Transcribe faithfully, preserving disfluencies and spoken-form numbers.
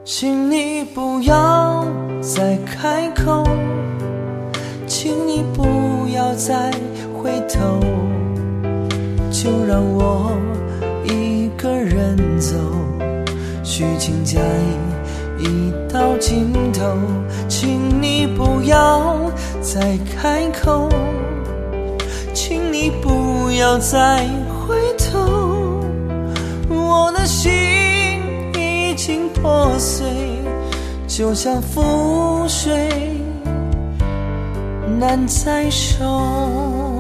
请你不要再开口，请你不要再回头，就让我一个人走，虚情假意已到尽头。请你不要再开口，请你不要再回头，我的心已经破碎，就像覆水难再收。